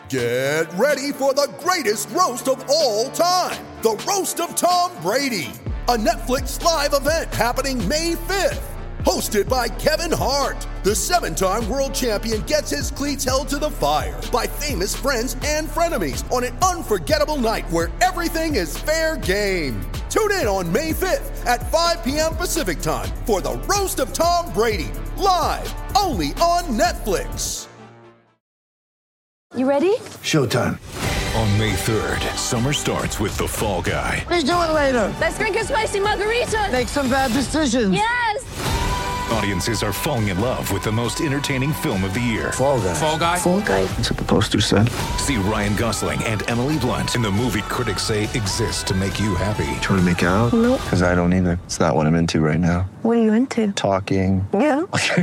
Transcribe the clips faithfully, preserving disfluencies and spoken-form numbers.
Get ready for the greatest roast of all time, the Roast of Tom Brady, a Netflix live event happening May fifth. Hosted by Kevin Hart, the seven-time world champion gets his cleats held to the fire by famous friends and frenemies on an unforgettable night where everything is fair game. Tune in on May fifth at five p.m. Pacific time for the Roast of Tom Brady, live only on Netflix. You ready? Showtime. On May third, summer starts with The Fall Guy. Let's do it later. Let's drink a spicy margarita. Make some bad decisions. Yes! Audiences are falling in love with the most entertaining film of the year. Fall Guy. Fall Guy? Fall Guy. That's what the poster said. See Ryan Gosling and Emily Blunt in the movie critics say exists to make you happy. Trying to make it out? Nope. Because I don't either. It's not what I'm into right now. What are you into? Talking. Yeah.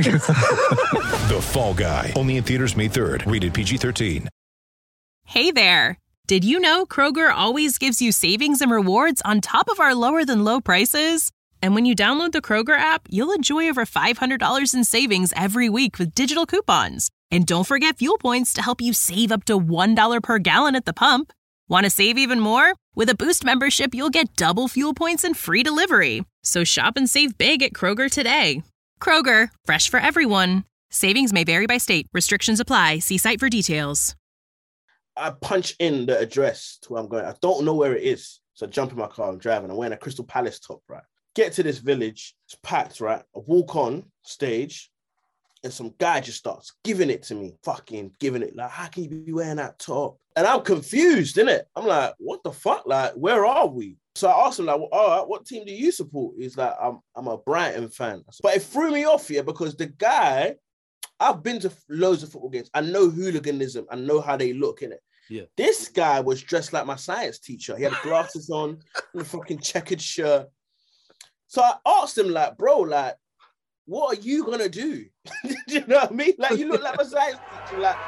The Fall Guy. Only in theaters May third. Rated P G thirteen. Hey there. Did you know Kroger always gives you savings and rewards on top of our lower than low prices? And when you download the Kroger app, you'll enjoy over five hundred dollars in savings every week with digital coupons. And don't forget fuel points to help you save up to one dollar per gallon at the pump. Want to save even more? With a Boost membership, you'll get double fuel points and free delivery. So shop and save big at Kroger today. Kroger, fresh for everyone. Savings may vary by state. Restrictions apply. See site for details. I punch in the address to where I'm going. I don't know where it is. So I jump in my car, I'm driving. I'm wearing a Crystal Palace top, right? Get to this village, it's packed, right? I walk on stage and some guy just starts giving it to me, fucking giving it. Like, how can you be wearing that top? And I'm confused, innit? I'm like, what the fuck? Like, where are we? So I asked him, like, well, all right, what team do you support? He's like, I'm, I'm a Brighton fan. But it threw me off here because the guy, I've been to loads of football games. I know hooliganism. I know how they look, innit? Yeah. This guy was dressed like my science teacher. He had glasses on and a fucking checkered shirt. So I asked him, like, bro, like, what are you gonna do? Do you know what I mean? Like, you look like my science teacher, like.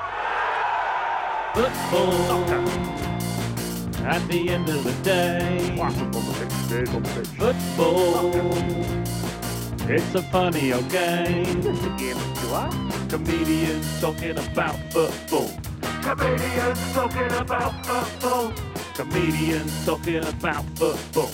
Football. At the end of the day. Football. It's a funny old game. It's a game of two are. Comedians talking about football. Comedians talking about football. Comedians talking about football.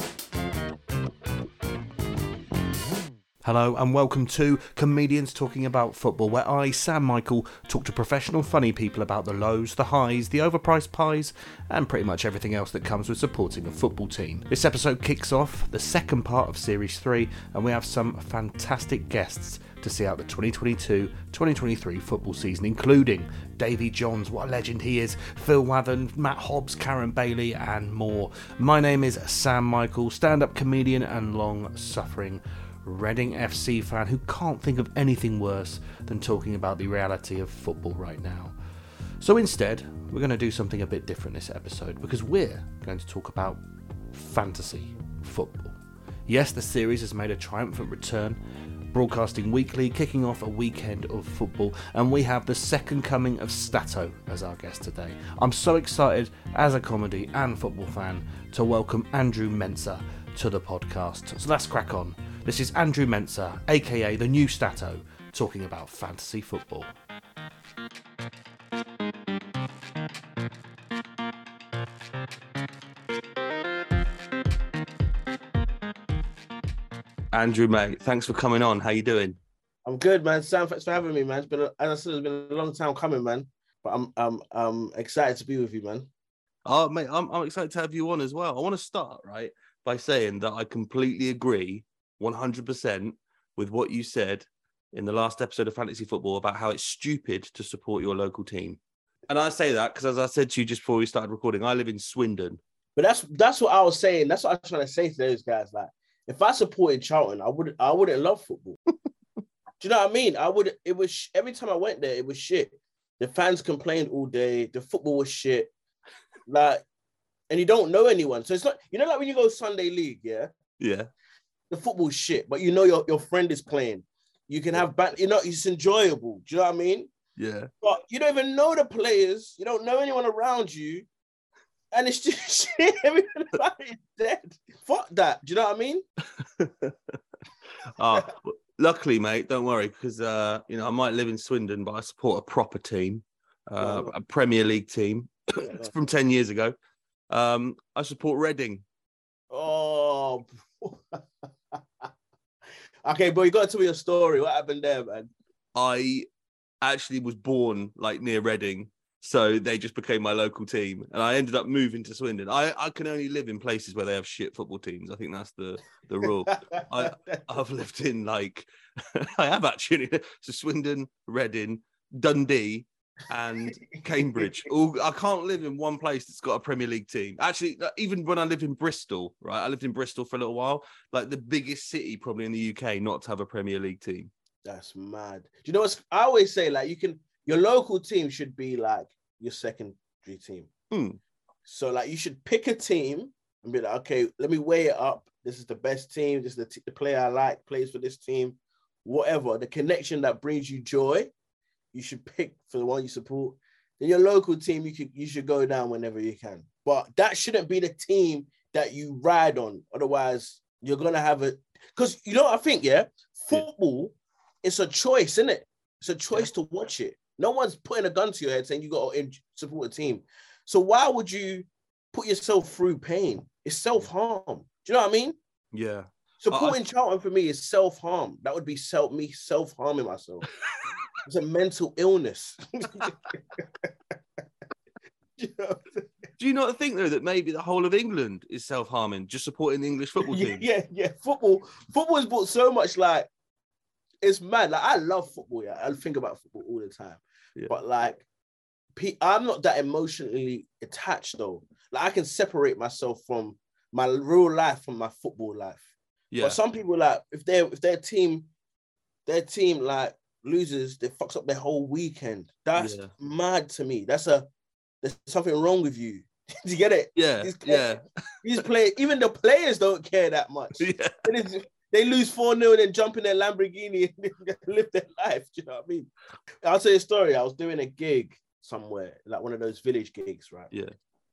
Hello and welcome to Comedians Talking About Football, where I, Sam Michael, talk to professional funny people about the lows, the highs, the overpriced pies, and pretty much everything else that comes with supporting a football team. This episode kicks off the second part of Series three, and we have some fantastic guests to see out the twenty twenty-two twenty twenty-three football season, including Davy Johns, what a legend he is, Phil Wathen, Matt Hobbs, Karen Bailey, and more. My name is Sam Michael, stand-up comedian and long-suffering Reading F C fan who can't think of anything worse than talking about the reality of football right now. So instead, we're going to do something a bit different this episode because we're going to talk about fantasy football. Yes, the series has made a triumphant return, broadcasting weekly, kicking off a weekend of football, and we have the second coming of Stato as our guest today. I'm so excited as a comedy and football fan to welcome Andrew Mensah to the podcast. So let's crack on. This is Andrew Mensah, aka the new Stato, talking about fantasy football. Andrew, mate, thanks for coming on. How you doing? I'm good, man. Sam, thanks for having me, man. It's been, a, as I said, it's been a long time coming, man. But I'm, I'm, I'm excited to be with you, man. Oh, mate, I'm, I'm excited to have you on as well. I want to start, right, by saying that I completely agree one hundred percent with what you said in the last episode of Fantasy Football about how it's stupid to support your local team. And I say that because, as I said to you just before we started recording, I live in Swindon. But that's that's what I was saying. That's what I was trying to say to those guys. Like, if I supported Charlton, I would I wouldn't love football. Do you know what I mean? I would. It was every time I went there, it was shit. The fans complained all day. The football was shit. Like, and you don't know anyone, so it's not. You know, like when you go Sunday League, yeah, yeah. The football's shit, but you know your, your friend is playing. You can have ban- you know, it's enjoyable. Do you know what I mean? Yeah. But you don't even know the players. You don't know anyone around you. And it's just shit. Everybody's dead. Fuck that. Do you know what I mean? uh, luckily, mate, don't worry, because uh, you know, I might live in Swindon, but I support a proper team. uh, a Premier League team. It's from ten years ago. Um, I support Reading. Oh, okay, but you got to tell me your story. What happened there, man? I actually was born like near Reading, so they just became my local team, and I ended up moving to Swindon. I, I can only live in places where they have shit football teams. I think that's the the rule. I I've lived in like I have actually so Swindon, Reading, Dundee, and Cambridge. All I can't live in one place that's got a Premier League team. Actually, even when I lived in Bristol, right? I lived in Bristol for a little while, like the biggest city probably in the U K not to have a Premier League team. That's mad. Do you know what I always say? Like, you can, your local team should be like your secondary team. Mm. So like, you should pick a team and be like, okay, let me weigh it up. This is the best team. This is the, t- the player I like, plays for this team, whatever. The connection that brings you joy, you should pick for the one you support. Then your local team, you could you should go down whenever you can. But that shouldn't be the team that you ride on. Otherwise, you're gonna have a because you know what I think, yeah? Football, it's a choice, isn't it? It's a choice yeah. to watch it. No one's putting a gun to your head saying you gotta support a team. So why would you put yourself through pain? It's self-harm. Do you know what I mean? Yeah. Supporting I, I... Charlton for me is self-harm. That would be self me self-harming myself. It's a mental illness. you know? Do you not think, though, that maybe the whole of England is self-harming, just supporting the English football team? Yeah, yeah. Football, football has brought so much, like, it's mad. Like, I love football, yeah. I think about football all the time. Yeah. But, like, I'm not that emotionally attached, though. Like, I can separate myself from my real life from my football life. Yeah. But some people, like, if they're if their team, their team, like, losers, they fucks up their whole weekend. That's yeah. mad to me. That's a there's something wrong with you. Do you get it? Yeah, these players, yeah. These players, even the players don't care that much. Yeah. They, they lose four nil and then jump in their Lamborghini and live their life. Do you know what I mean? I'll tell you a story. I was doing a gig somewhere, like one of those village gigs, right? Yeah.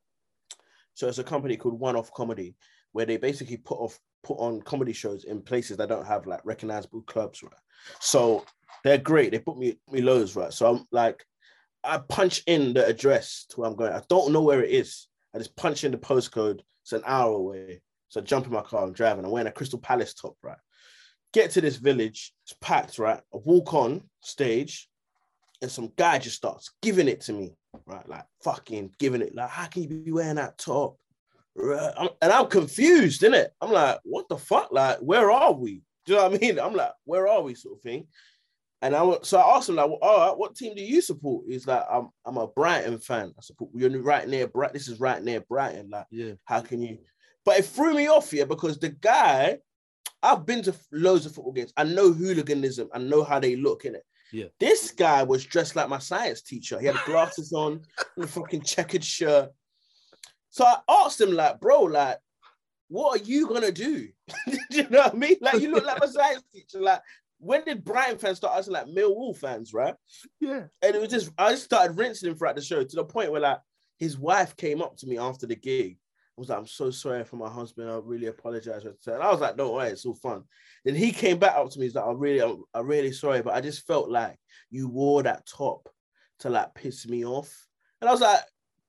So it's a company called One Off Comedy, where they basically put off put on comedy shows in places that don't have like recognizable clubs, right? So they're great. They put me me loads, right? So I'm like, I punch in the address to where I'm going. I don't know where it is. I just punch in the postcode. It's an hour away. So I jump in my car. I'm driving. I'm wearing a Crystal Palace top, right? Get to this village. It's packed, right? I walk on stage, and some guy just starts giving it to me, right? Like fucking giving it. Like, how can you be wearing that top? Right? I'm, and I'm confused, innit? I'm like, what the fuck? Like, where are we? Do you know what I mean? I'm like, where are we, sort of thing. And I so I asked him, like, well, all right, what team do you support? He's like, I'm I'm a Brighton fan. I support, you're right near Brighton. This is right near Brighton. Like, yeah. How can you? But it threw me off here because the guy, I've been to loads of football games. I know hooliganism. I know how they look in it. Yeah. This guy was dressed like my science teacher. He had glasses on and a fucking checkered shirt. So I asked him, like, bro, like, what are you gonna do? Do you know what I mean? Like, you look like my science teacher. Like, when did Brighton fans start asking like Millwall fans, right? Yeah. And it was just, I just started rinsing him throughout the show to the point where like his wife came up to me after the gig. I was like, I'm so sorry for my husband. I really apologize. And I was like, don't worry, it's all fun. Then he came back up to me. He's like, I'm really, I'm, I'm really sorry, but I just felt like you wore that top to like piss me off. And I was like,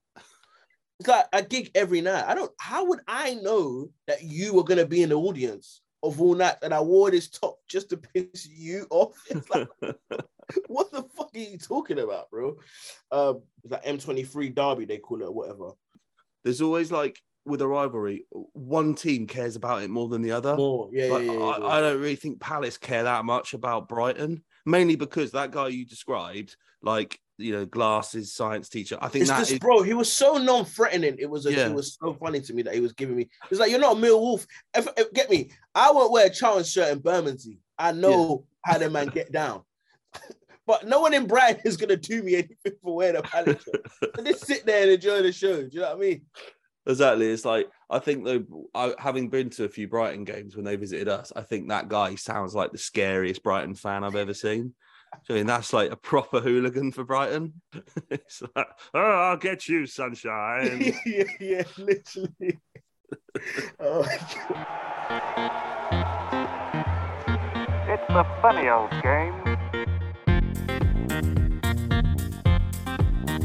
it's like I gig every night. I don't, how would I know that you were going to be in the audience of all night and I wore this top just to piss you off? It's like, what the fuck are you talking about, bro? Um, it's like M twenty-three Derby, they call it, or whatever. There's always like, with a rivalry, one team cares about it more than the other. More, yeah, like, yeah, yeah, I, yeah. I don't really think Palace care that much about Brighton, mainly because that guy you described, like, you know, glasses, science teacher. I think it's that just, is... bro, he was so non-threatening. It was a, yeah. it was so funny to me that he was giving me. It's like, you're not a Millwall. If, if, get me, I won't wear a Charlton shirt in Bermondsey. I know yeah. how the man get down. But no one in Brighton is gonna do me anything for wearing a Palace shirt. So just sit there and enjoy the show. Do you know what I mean? Exactly. It's like, I think though, I, having been to a few Brighton games when they visited us, I think that guy sounds like the scariest Brighton fan I've ever seen. So, and that's like a proper hooligan for Brighton. It's like, oh, I'll get you, sunshine. yeah, yeah, literally. Oh, it's the funny old game.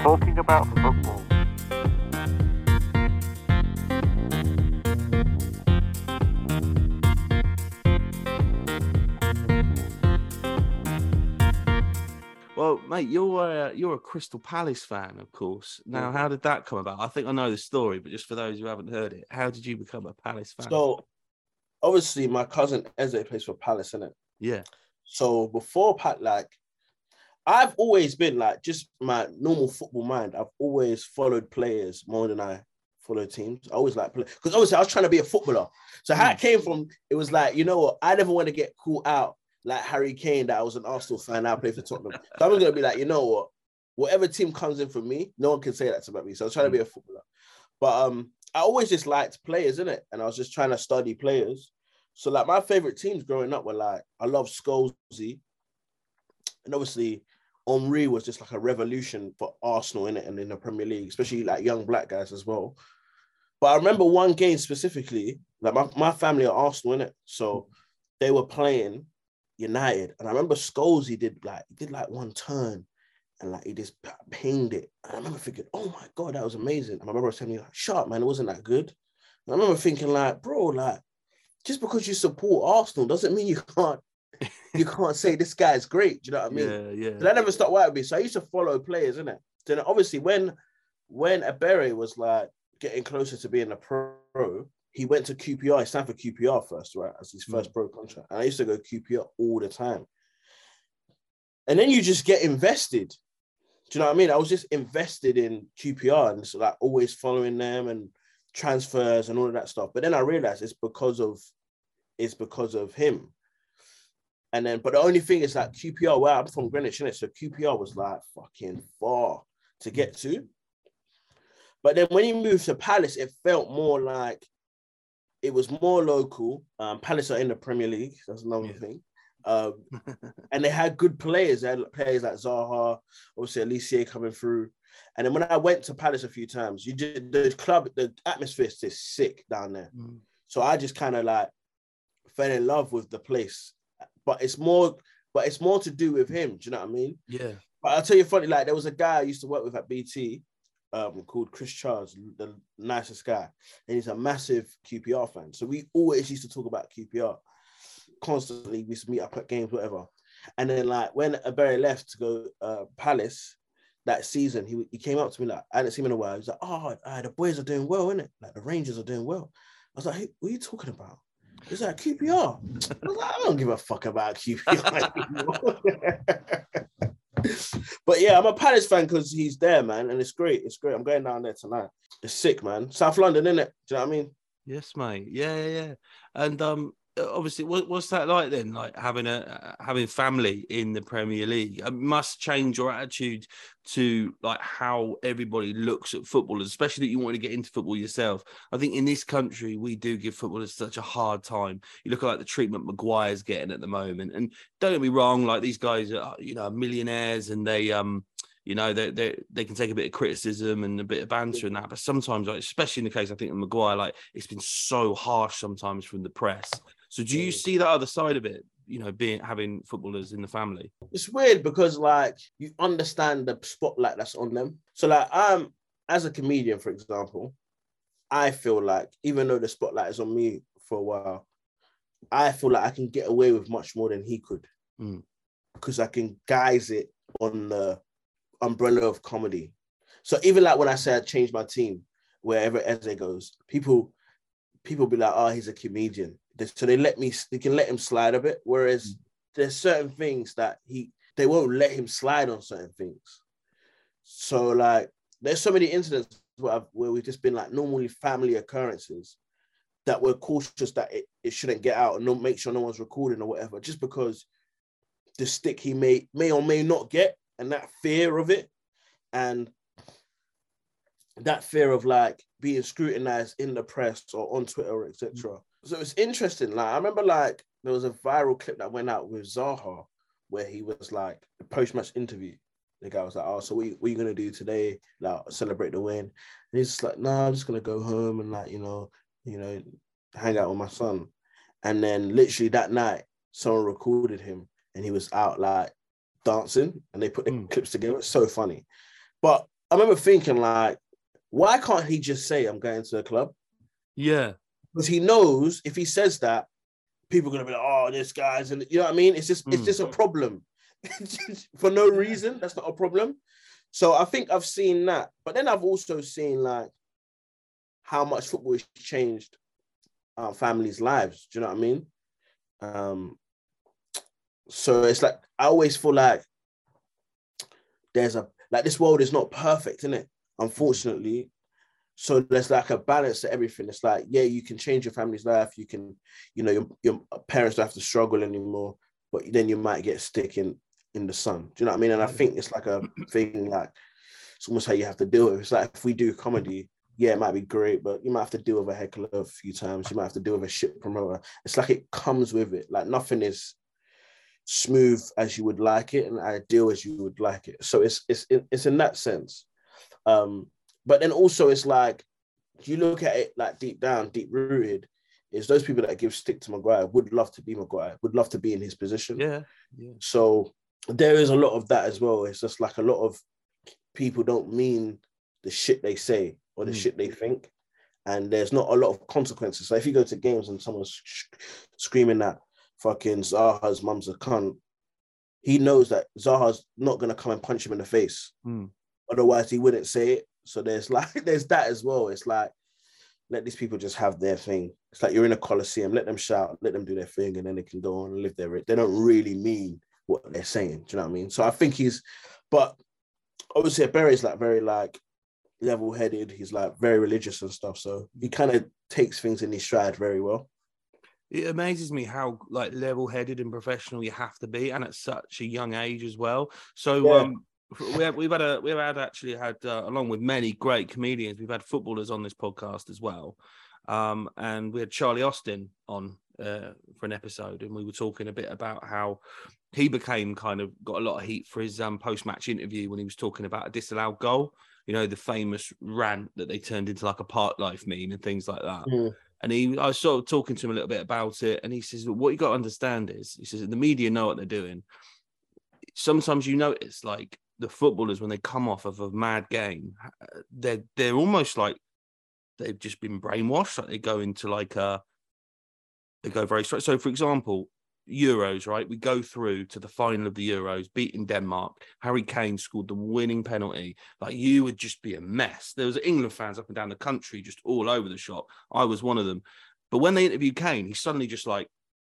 talking about football. Well, mate, you're a, you're a Crystal Palace fan, of course. Now, how did that come about? I think I know the story, but just for those who haven't heard it, how did you become a Palace fan? So, obviously, my cousin Eze plays for Palace, innit? Yeah. So before Pat, like, I've always been like just my normal football mind. I've always followed players more than I follow teams. I always like play because obviously I was trying to be a footballer. So how it came from, it was like, you know what? I never want to get caught out like Harry Kane that I was an Arsenal fan. Now I play for Tottenham. So I was gonna be like, you know what? Whatever team comes in for me, no one can say that about me. So I was trying to be a footballer. But um, I always just liked players, innit? And I was just trying to study players. So like my favorite teams growing up were like, I love Scholesy. And obviously Henry was just like a revolution for Arsenal in it and in the Premier League, especially like young black guys as well. But I remember one game specifically, like my, my family are Arsenal in it. So they were playing United. And I remember Scholesy did like, he did like one turn and like he just pinged it. And I remember thinking, oh my God, that was amazing. And my brother was telling me like, shut up, man, it wasn't that good. And I remember thinking like, bro, like, just because you support Arsenal doesn't mean you can't you can't say this guy's great. Do you know what I mean? Yeah, yeah. But that never stopped working me. So I used to follow players, innit? Then obviously when when Abere was like getting closer to being a pro, he went to Q P R. He signed for Q P R first, right? As his first mm. pro contract. And I used to go Q P R all the time. And then you just get invested. Do you know what I mean? I was just invested in Q P R and so like always following them and transfers and all of that stuff. But then I realized it's because of it's because of him. And then, but the only thing is like Q P R, where I'm from Greenwich, innit? So Q P R was like fucking far to get to. But then when he moved to Palace, it felt more like it was more local. Um, Palace are in the Premier League. That's another yeah. thing. Um, and they had good players. They had players like Zaha, obviously Alicia coming through. And then when I went to Palace a few times, you did the club, the atmosphere is just sick down there. Mm. So I just kind of like fell in love with the place. But it's more, but it's more to do with him. Do you know what I mean? Yeah. But I'll tell you funny, like there was a guy I used to work with at B T um, called Chris Charles, the nicest guy. And he's a massive Q P R fan. So we always used to talk about Q P R constantly. We used to meet up at games, whatever. And then like when Abere left to go uh, Palace that season, he he came up to me like, I hadn't seen him in a while. He was like, oh, uh, the boys are doing well, innit? Like the Rangers are doing well. I was like, hey, what are you talking about? He's like, Q P R. I was like, I don't give a fuck about Q P R anymore. But yeah, I'm a Palace fan because he's there, man. And it's great. It's great. I'm going down there tonight. It's sick, man. South London, innit? Do you know what I mean? Yes, mate. Yeah, yeah, yeah. And um, obviously, what, what's that like then? Like having a uh, having family in the Premier League, it must change your attitude to like how everybody looks at footballers, especially that you want to get into football yourself. I think in this country we do give footballers such a hard time. You look at like the treatment Maguire's getting at the moment, and don't get me wrong, like these guys are, you know, millionaires, and they um. You know, they they they can take a bit of criticism and a bit of banter and that, but sometimes, like, especially in the case, I think of Maguire, like it's been so harsh sometimes from the press. So, do you see that other side of it? You know, being having footballers in the family. It's weird because, like, you understand the spotlight that's on them. So, like, I'm as a comedian, for example, I feel like even though the spotlight is on me for a while, I feel like I can get away with much more than he could mm. because I can guise it on the umbrella of comedy. So even like when I say I changed my team, wherever Eze goes, people people be like, oh, he's a comedian. So they let me, they can let him slide a bit. Whereas mm. there's certain things that he, they won't let him slide on certain things. So like, there's so many incidents where, I've, where we've just been like normally family occurrences that we're cautious that it, it shouldn't get out and not make sure no one's recording or whatever, just because the stick he may, may or may not get, and that fear of it, and that fear of like being scrutinized in the press or on Twitter or et cetera. So it's interesting. Like I remember, like there was a viral clip that went out with Zaha where he was like a post-match interview. The guy was like, "Oh, so what, what are you gonna do today? Like celebrate the win?" And he's just like, "No, nah, I'm just gonna go home and like you know, you know, hang out with my son." And then literally that night, someone recorded him, and he was out like dancing, and they put the mm. clips together. It's so funny. But I remember thinking like, why can't he just say I'm going to the club? Yeah. Because he knows if he says that, people are gonna be like, oh, this guy's, and you know what I mean? It's just, mm. it's just a problem for no reason. That's not a problem. So I think I've seen that, but then I've also seen like how much football has changed our families' lives. Do you know what I mean? Um, so it's like I always feel like there's a like this world is not perfect, isn't it? Unfortunately. So there's like a balance to everything. It's like, yeah, you can change your family's life. You can, you know, your, your parents don't have to struggle anymore, but then you might get stuck in, in the sun. Do you know what I mean? And I think it's like a thing, like, it's almost how you have to deal with it. It's like, if we do comedy, yeah, it might be great, but you might have to deal with a heckler a few times. You might have to deal with a shit promoter. It's like it comes with it. Like nothing is smooth as you would like it and ideal as you would like it. So it's it's it's in that sense. Um, But then also it's like, you look at it like deep down, deep rooted, is those people that give stick to Maguire would love to be Maguire, would love to be in his position. Yeah. yeah. So there is a lot of that as well. It's just like a lot of people don't mean the shit they say or the mm. shit they think. And there's not a lot of consequences. So if you go to games and someone's sh- screaming that fucking Zaha's mum's a cunt, he knows that Zaha's not going to come and punch him in the face. Mm. Otherwise, he wouldn't say it. So there's like, there's that as well. It's like, let these people just have their thing. It's like you're in a coliseum, let them shout, let them do their thing, and then they can go on and live their, they don't really mean what they're saying. Do you know what I mean? So I think he's, but obviously Barry's like very like level-headed. He's like very religious and stuff. So he kind of takes things in his stride very well. It amazes me how like level-headed and professional you have to be, and at such a young age as well. So, yeah. um, We have, we've had a we've had actually had uh, along with many great comedians, we've had footballers on this podcast as well, um, and we had Charlie Austin on uh, for an episode, and we were talking a bit about how he became kind of got a lot of heat for his um, post match interview when he was talking about a disallowed goal, you know, the famous rant that they turned into like a Park Life meme and things like that. Mm. And he, I was sort of talking to him a little bit about it, and he says, "What you got to understand is," he says, "the media know what they're doing. Sometimes you notice like." The footballers, when they come off of a mad game, they're they're almost like they've just been brainwashed. Like they go into like a, they go very straight. So, for example, Euros, right? We go through to the final of the Euros, beating Denmark. Harry Kane scored the winning penalty. Like you would just be a mess. There was England fans up and down the country, just all over the shop. I was one of them. But when they interviewed Kane, he's suddenly just like,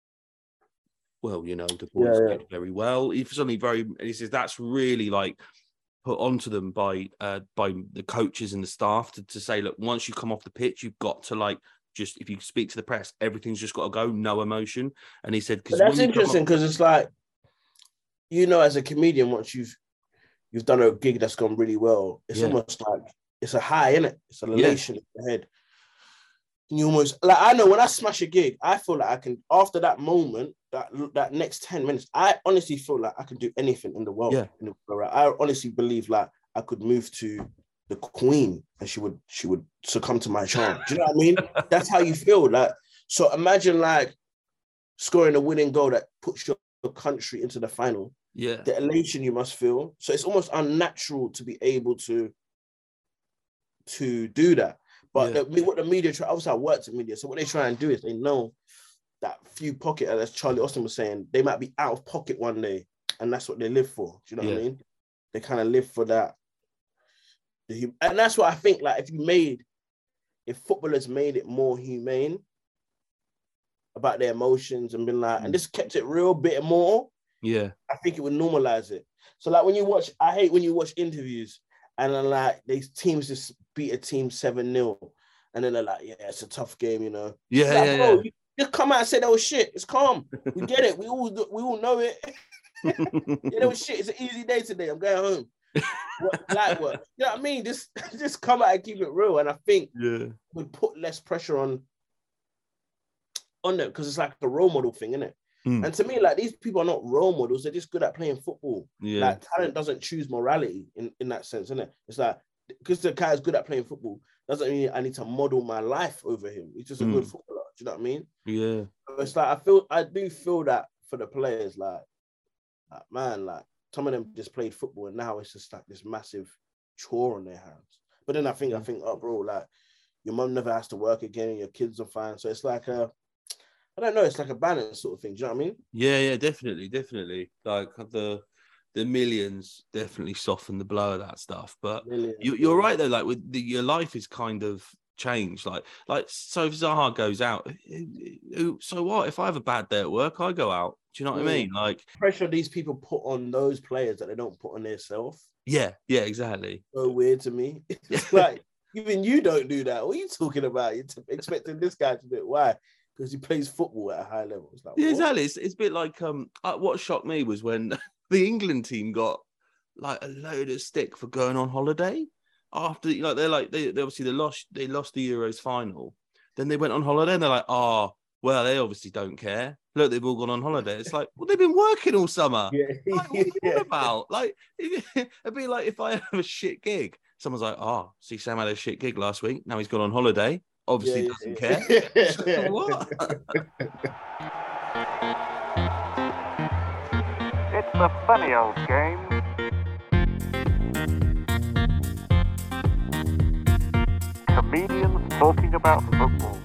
well, you know, the boys yeah, yeah. did very well. He's suddenly very, and he says that's really like put onto them by uh, by the coaches and the staff to, to say, look, once you come off the pitch, you've got to like just if you speak to the press, everything's just got to go, no emotion. And he said, because that's interesting because off- it's like, you know, as a comedian, once you've you've done a gig that's gone really well, it's yeah. almost like it's a high, isn't it? It's an elation yeah. in the head. And you almost like I know when I smash a gig, I feel like I can after that moment. That, that next ten minutes, I honestly feel like I can do anything in the world. Yeah. In the world. I honestly believe like I could move to the Queen and she would she would succumb to my charm. Do you know what I mean? That's how you feel. Like so, imagine like scoring a winning goal that puts your country into the final. Yeah, the elation you must feel. So it's almost unnatural to be able to to do that. But yeah. the, what the media try, obviously I worked in media, so what they try and do is they know. That few pocket, as Charlie Austin was saying, they might be out of pocket one day, and that's what they live for. Do you know yeah. what I mean? They kind of live for that, and that's what I think. Like, if you made, if footballers made it more humane about their emotions and been like, mm. and just kept it real bit more, yeah, I think it would normalize it. So, like when you watch, I hate when you watch interviews and then like these teams just beat a team seven nil, and then they're like, yeah, it's a tough game, you know? Yeah, like, yeah, bro, yeah. You, Just come out and say that was shit. It's calm. We get it. We all we all know it. Yeah, that was shit. It's an easy day today. I'm going home. What, like what? You know what I mean? Just just come out and keep it real. And I think yeah. we put less pressure on on them because it's like a role model thing, isn't it? Mm. And to me, like these people are not role models. They're just good at playing football. Yeah. Like talent doesn't choose morality in, in that sense, isn't it? It's like because the guy is good at playing football doesn't mean I need to model my life over him. He's just a mm. good footballer. Do you know what I mean? Yeah. So it's like I feel I do feel that for the players, like, like man, like some of them just played football and now it's just like this massive chore on their hands. But then I think, I think, oh, bro, like, your mum never has to work again and your kids are fine. So it's like a, I don't know, it's like a balance sort of thing. Do you know what I mean? Yeah, yeah, definitely, definitely. Like the the millions definitely soften the blow of that stuff. But Millions, you, you're yeah. right though. Like with the, your life is kind of changed. Like, like so if Zaha goes out, so what? If I have a bad day at work, I go out. Do you know what Mm. I mean? Like Pressure these people put on those players that they don't put on themselves. yeah, yeah, exactly. So weird to me. It's like, even you don't do that. What are you talking about? You're t- expecting this guy to do it. Why? Because he plays football at a high level. It's like, Yeah, what? exactly. It's, it's a bit like um. uh, What shocked me was when the England team got like a load of stick for going on holiday after, you know, they're like they, they obviously they lost they lost the Euros final. Then they went on holiday and they're like, oh, well, they obviously don't care. Look, they've all gone on holiday. It's like, well, they've been working all summer. Yeah. Like, what are you Yeah. on about? Like, it'd be like if I have a shit gig. Someone's like, oh, see, Sam had a shit gig last week. Now he's gone on holiday. Obviously Yeah, doesn't yeah, care. yeah. So what? It's a funny old game. Comedians talking about football.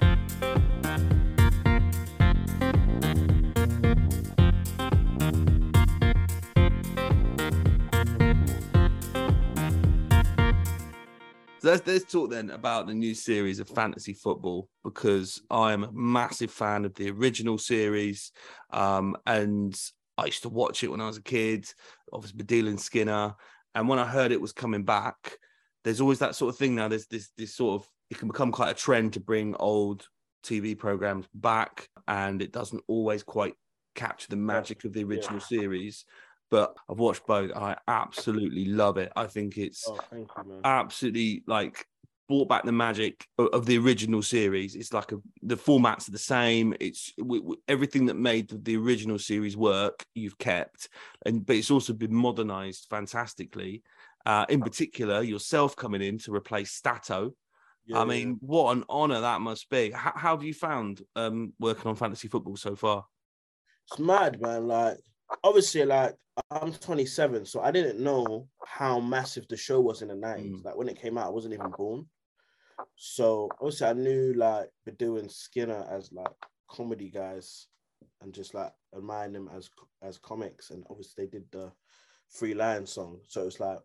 So let's, let's talk then about the new series of fantasy football, because I'm a massive fan of the original series. Um, and I used to watch it when I was a kid, obviously Baddiel and Skinner. And when I heard it was coming back, there's always that sort of thing now. There's this, this sort of, it can become quite a trend to bring old T V programs back, and it doesn't always quite capture the magic of the original yeah. series. But I've watched both and I absolutely love it. I think it's Oh, thank you, man. absolutely like brought back the magic of, of the original series. It's like a, the formats are the same. It's w- w- everything that made the, the original series work, you've kept. And but it's also been modernized fantastically. Uh, in particular, yourself coming in to replace Stato. Yeah, I mean, yeah. what an honor that must be. H- how have you found um, working on fantasy football so far? It's mad, man. Like, obviously, like, I'm twenty-seven, so I didn't know how massive the show was in the nineties. Mm. Like, when it came out, I wasn't even born. So, obviously, I knew, like, Baddiel and Skinner as, like, comedy guys and just, like, admiring them as as comics. And, obviously, they did the Free Lion song. So, it's like,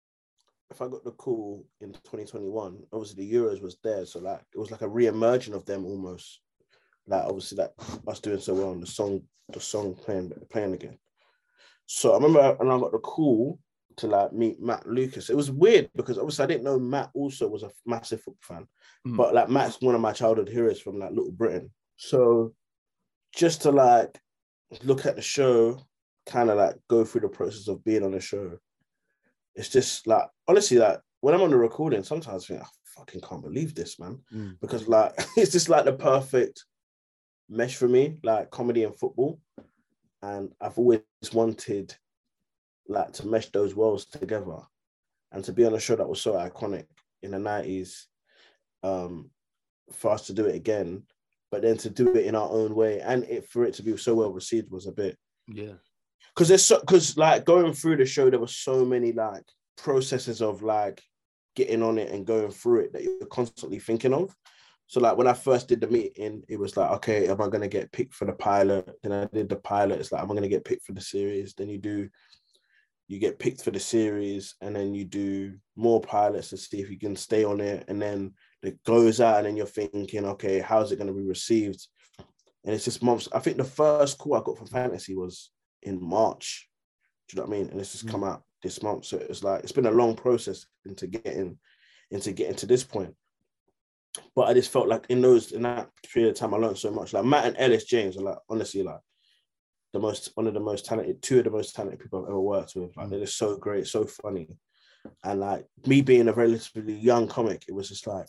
if I got the call in twenty twenty-one, obviously, the Euros was there. So, like, it was like a re-emerging of them almost. Like, obviously, that us doing so well and the song, the song playing playing again. So I remember when I got the call to like meet Matt Lucas. It was weird because obviously I didn't know Matt also was a massive football fan, mm. but like Matt's one of my childhood heroes from like Little Britain. So just to like look at the show, kind of like go through the process of being on the show, it's just like honestly like when I'm on the recording, sometimes I think I fucking can't believe this, man, mm. because like it's just like the perfect mesh for me, like comedy and football. And I've always wanted like to mesh those worlds together and to be on a show that was so iconic in the nineties, um, for us to do it again, but then to do it in our own way and it for it to be so well received was a bit. Yeah. Because there's so, because like going through the show, there were so many like processes of like getting on it and going through it that you're constantly thinking of. So like when I first did the meeting, it was like, okay, am I going to get picked for the pilot? Then I did the pilot. It's like, am I going to get picked for the series? Then you do, you get picked for the series and then you do more pilots to see if you can stay on it. And then it goes out and then you're thinking, okay, how's it going to be received? And it's just months. I think the first call I got from Fantasy was in March. Do you know what I mean? And it's just mm. come out this month. So it's like, it's been a long process into getting, into getting to this point. But I just felt like in those in that period of time, I learned so much. Like Matt and Ellis James are like honestly like the most one of the most talented, two of the most talented people I've ever worked with. Like they're just so great, so funny, and like me being a relatively young comic, it was just like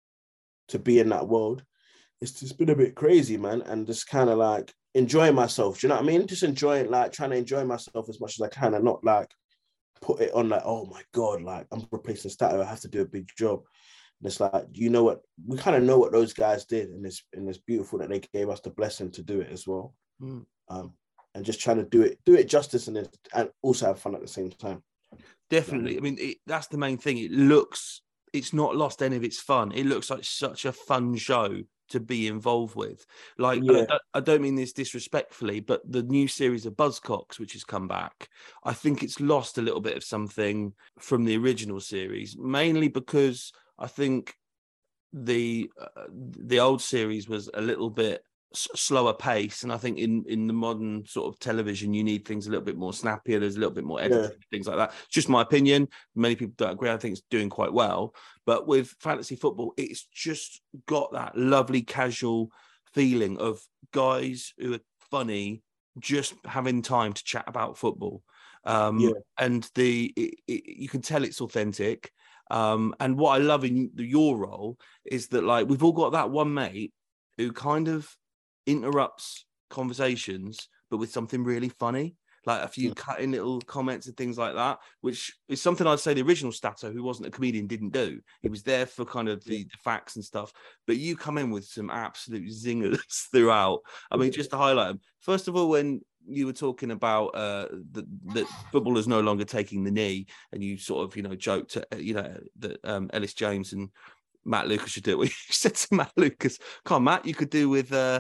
to be in that world. It's just been a bit crazy, man, and just kind of like enjoying myself. Do you know what I mean? Just enjoying like trying to enjoy myself as much as I can, and not like put it on like, oh my god, like I'm replacing Stato, I have to do a big job. And it's like, you know what, we kind of know what those guys did, and it's and it's beautiful that they gave us the blessing to do it as well. Mm. Um, and just trying to do it, do it justice, and then, and also have fun at the same time. Definitely. I mean, it, that's the main thing. It looks, it's not lost any of its fun. It looks like such a fun show to be involved with. Like, Yeah. I, don't, I don't mean this disrespectfully, but the new series of Buzzcocks, which has come back, I think it's lost a little bit of something from the original series, mainly because I think the uh, the old series was a little bit s- slower pace, and I think in in the modern sort of television you need things a little bit more snappier. There's a little bit more editing, Yeah. things like that. It's just my opinion. Many people don't agree. I think it's doing quite well, but with fantasy football, it's just got that lovely casual feeling of guys who are funny, just having time to chat about football. Um, Yeah. and the it, it, you can tell it's authentic. Um, and what I love in your role is that, like, we've all got that one mate who kind of interrupts conversations, but with something really funny, like a few cutting little comments and things like that, which is something I'd say the original Stato, who wasn't a comedian, didn't do. He was there for kind of the, the facts and stuff, but you come in with some absolute zingers throughout. I mean, just to highlight them. First of all, when you were talking about uh, that that footballers no longer taking the knee, and you sort of, you know, joked, uh, you know, that um, Ellis James and Matt Lucas should do it. Well, you said to Matt Lucas, "Come on, Matt, you could do with uh,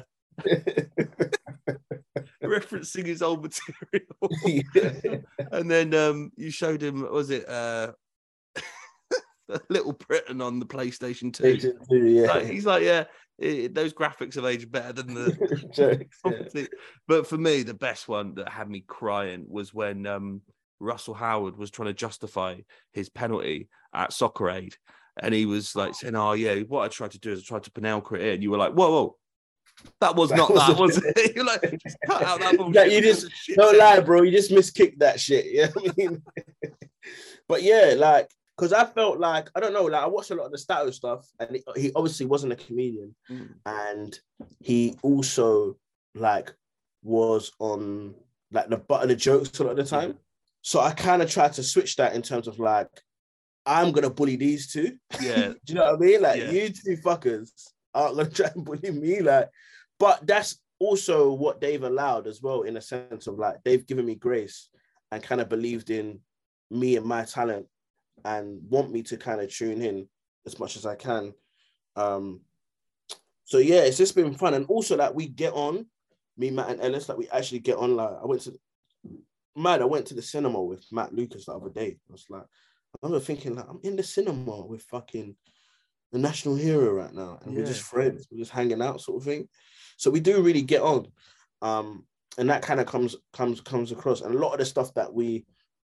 referencing his old material." Yeah. And then um, you showed him, what was it uh, Little Britain on the PlayStation two? Agent two, yeah. Like, he's like, yeah, it, those graphics have aged better than the Jokes, yeah. But for me, the best one that had me crying was when um, Russell Howard was trying to justify his penalty at Soccer Aid, and he was like saying, "Oh yeah, what I tried to do is I tried to Panelka it in." You were like, "Whoa, whoa, that was That not was that, a- was it?" You're like, "Just cut out that bullshit." Like, you because just it's shit don't take. lie, bro. You just miskicked that shit. Yeah, you know I mean, but yeah, like, because I felt like, I don't know, like I watched a lot of the Stato stuff, and he, he obviously wasn't a comedian, Mm. and he also like was on like the butt of the jokes a lot of the time. So I kind of tried to switch that in terms of like, I'm gonna bully these two. Yeah. Do you know what I mean? Like, Yeah. you two fuckers aren't gonna try and bully me. Like, but that's also what they've allowed as well, in a sense of like, they've given me grace and kind of believed in me and my talent, and want me to kind of tune in as much as I can. Um, so yeah, it's just been fun. And also, like, we get on, me, Matt, and Ellis, like, we actually get on. Like, I went to, man, I went to the cinema with Matt Lucas the other day. I was like, I remember thinking, like, I'm in the cinema with fucking the national hero right now, and we're Yeah. just friends, we're just hanging out, sort of thing. So we do really get on, um, and that kind of comes comes comes across. And a lot of the stuff that we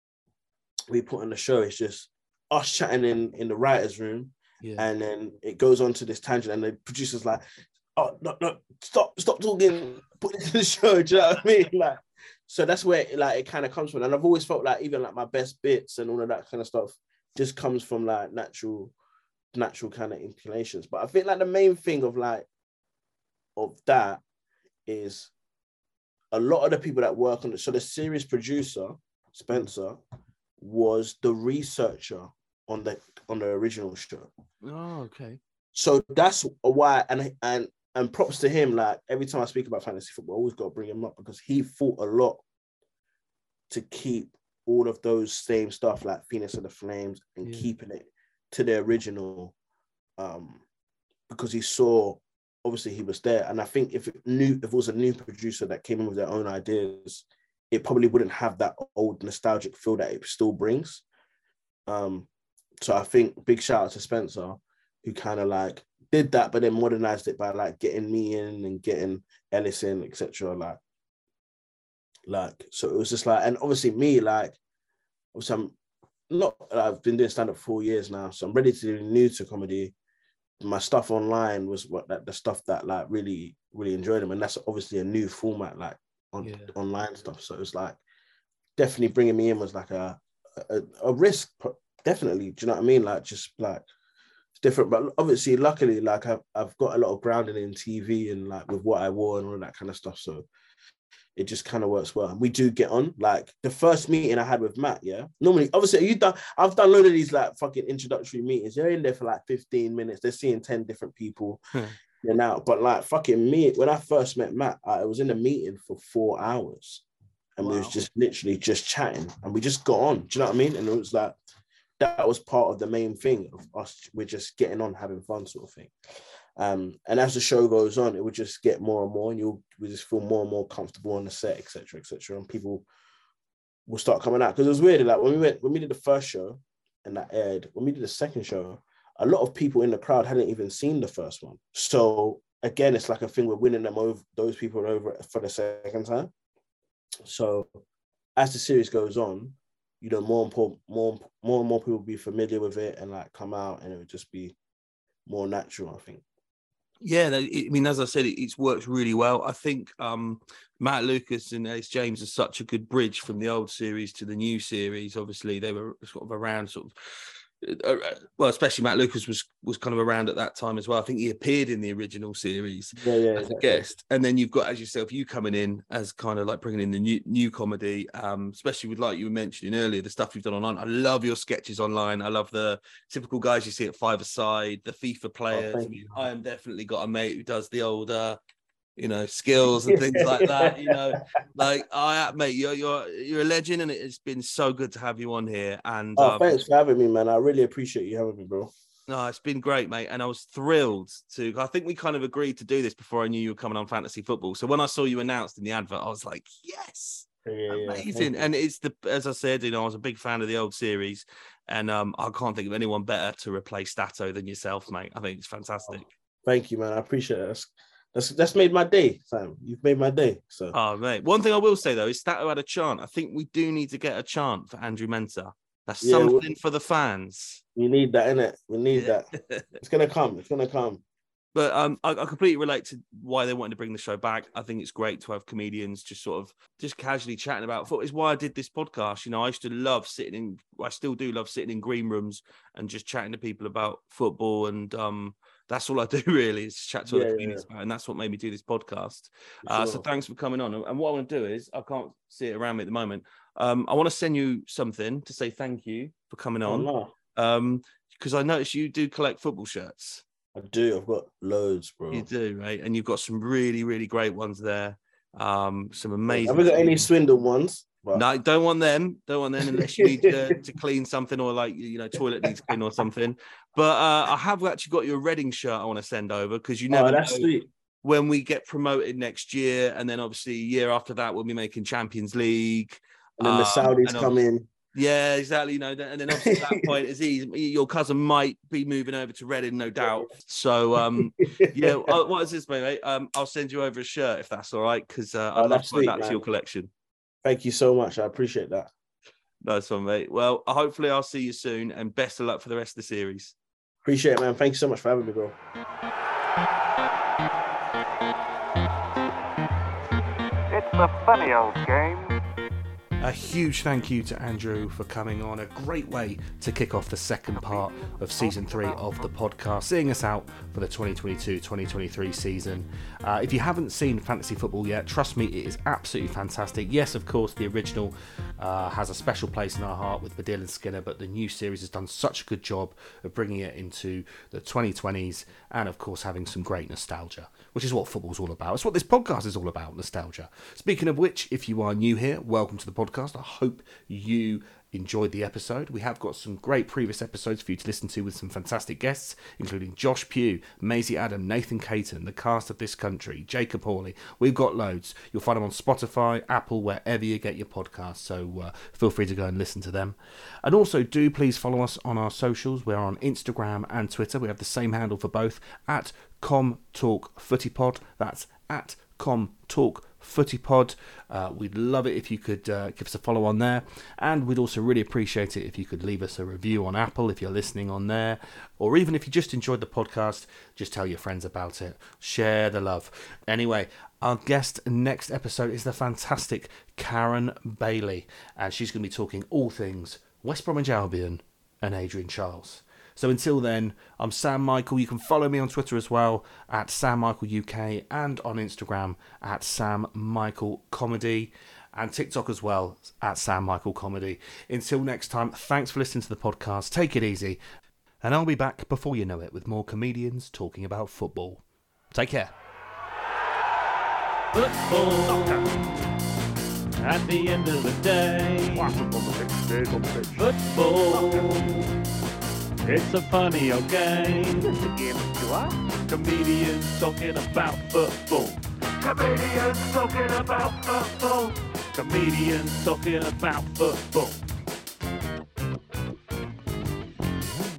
we put on the show is just us chatting in in the writers' room, Yeah. and then it goes on to this tangent, and the producer's like, "Oh no, no, stop, stop talking, put this in the show." Do you know what I mean? Like, so that's where it, like, it kind of comes from. And I've always felt like even like my best bits and all of that kind of stuff just comes from like natural, natural kind of inclinations. But I think like the main thing of like of that is a lot of the people that work on it. So the series producer, Spencer, was the researcher on the on the original show. Oh, okay. So that's why, and and and props to him. Like, every time I speak about fantasy football, I always got to bring him up, because he fought a lot to keep all of those same stuff, like Phoenix of the Flames, and Yeah. keeping it to the original, um, because he saw, obviously he was there, and I think if it new, if it was a new producer that came in with their own ideas, it probably wouldn't have that old nostalgic feel that it still brings. Um, so I think big shout out to Spencer, who kind of like did that, but then modernized it by like getting me in and getting Ellis in, et cetera. Like, like so it was just like, and obviously me, like, obviously I'm not, I've been doing stand up four years now, so I'm ready to do new to comedy. My stuff online was what that the stuff that like really really enjoyed them, and that's obviously a new format, like on Yeah. online stuff. So it's like definitely bringing me in was like a a, a risk, definitely. Do you know what I mean? Like, just like it's different, but obviously, luckily, like I've I've got a lot of grounding in T V and like with what I wore and all that kind of stuff. So it just kind of works well. And we do get on. Like the first meeting I had with Matt, yeah. Normally, obviously, you done. I've done a load of these like fucking introductory meetings. You're in there for like fifteen minutes. They're seeing ten different people and out. But like fucking me, when I first met Matt, I was in a meeting for four hours, and Wow. we was just literally just chatting, and we just got on. Do you know what I mean? And it was like that was part of the main thing of us. We're just getting on, having fun, sort of thing. Um, and as the show goes on, it would just get more and more, and you'll we just feel more and more comfortable on the set, et cetera, et cetera. And people will start coming out, because it was weird. Like when we went, when we did the first show, and that aired. When we did the second show, a lot of people in the crowd hadn't even seen the first one. So again, it's like a thing, we're winning them over, those people over for the second time. So as the series goes on, you know, more and more, more, more and more people will be familiar with it and like come out, and it would just be more natural, I think. Yeah, I mean, as I said, it's worked really well. I think um, Matt Lucas and Ace James are such a good bridge from the old series to the new series. Obviously, they were sort of around, sort of, uh, well, especially Matt Lucas was was kind of around at that time as well. I think he appeared in the original series yeah, yeah, as exactly. a guest, and then you've got, as yourself, you coming in as kind of like bringing in the new new comedy, um, especially with, like you were mentioning earlier, the stuff you've done online. I love your sketches online. I love the typical guys you see at five-a-side, the FIFA players. Oh, I thank mean, you. I am definitely got a mate who does the old, uh, you know, skills and things like that. You know, like I, mate, you're you're you're a legend, and it's been so good to have you on here. And Oh, um, thanks for having me, man. I really appreciate you having me, bro. no, it's been great, mate. And I was thrilled to, I think we kind of agreed to do this before I knew you were coming on Fantasy Football. So when I saw you announced in the advert, I was like, yes, Yeah, yeah, amazing. yeah. And it's the, as I said, you know, I was a big fan of the old series, and um, I can't think of anyone better to replace Stato than yourself, mate. I think it's fantastic. Thank you, man. I appreciate it. That's, that's, that's made my day, Sam. You've made my day. So, Oh, mate. One thing I will say, though, is Stato had a chant. I think we do need to get a chant for Andrew Mensah. That's Yeah, well- something for the fans. we need that, innit? We need Yeah. that. It's going to come. It's going to come. But um, I, I completely relate to why they wanted to bring the show back. I think it's great to have comedians just sort of just casually chatting about football. It's why I did this podcast. You know, I used to love sitting in, I still do love sitting in green rooms and just chatting to people about football. And um, that's all I do really, is chat to Yeah, other yeah, comedians about it. And that's what made me do this podcast. For Uh, so sure. thanks for coming on. And what I want to do is, I can't see it around me at the moment. Um, I want to send you something to say thank you for coming Oh, on. no. Um, because I noticed you do collect football shirts. I do. I've got loads, bro. You do, right? And you've got some really, really great ones there. Um, some I amazing. haven't got any swindle ones. But No, don't want them. Don't want them unless you need to, to clean something, or like, you know, toilet needs clean or something. But uh, I have actually got your Reading shirt I want to send over, because you never oh, that's know sweet. when we get promoted next year, and then obviously a year after that we'll be making Champions League. And then the Um, Saudis and come in. Yeah, exactly. You know, and then obviously at that point, Aziz, your cousin might be moving over to Reading, no doubt. So, um, yeah, uh, what is this, mate? Um, I'll send you over a shirt if that's all right, because uh, Oh, I'd love that's to add sweet, that to man. your collection. Thank you so much. I appreciate that. Nice one, mate. Well, hopefully I'll see you soon, and best of luck for the rest of the series. Appreciate it, man. Thank you so much for having me, bro. It's the funny old game. A huge thank you to Andrew for coming on. A great way to kick off the second part of season three of the podcast, seeing us out for the twenty twenty-two twenty twenty-three season. Uh, if you haven't seen Fantasy Football yet, trust me, it is absolutely fantastic. Yes, of course, the original uh, has a special place in our heart with Baddiel and Skinner, but the new series has done such a good job of bringing it into the twenty twenties, and of course having some great nostalgia, which is what football's all about. It's what this podcast is all about, nostalgia. Speaking of which, if you are new here, welcome to the podcast. I hope you enjoyed the episode. We have got some great previous episodes for you to listen to with some fantastic guests, including Josh Pugh, Maisie Adam, Nathan Caton, the cast of This Country, Jacob Hawley. We've got loads. You'll find them on Spotify, Apple, wherever you get your podcasts, so uh, feel free to go and listen to them. And also, do please follow us on our socials. We're on Instagram and Twitter. We have the same handle for both, at ComTalkFootyPod. That's at ComTalk Footy Pod. Uh, we'd love it if you could uh, give us a follow on there, and we'd also really appreciate it if you could leave us a review on Apple if you're listening on there, or even if you just enjoyed the podcast, just tell your friends about it. Share the love. Anyway, our guest next episode is the fantastic Karen Bailey, and she's going to be talking all things West Bromwich Albion and Adrian Charles. So until then, I'm Sam Michael. You can follow me on Twitter as well, at Sam Michael U K, and on Instagram at Sam Michael Comedy, and TikTok as well, at Sam Michael Comedy. Until next time, thanks for listening to the podcast. Take it easy, and I'll be back before you know it with more comedians talking about football. Take care. Football. At the end of the day, football. It's a funny old game. It's a game of two eyes. Comedians talking about football. Comedians talking about football. Comedians talking about football.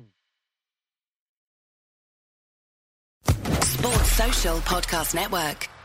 Sports Social Podcast Network.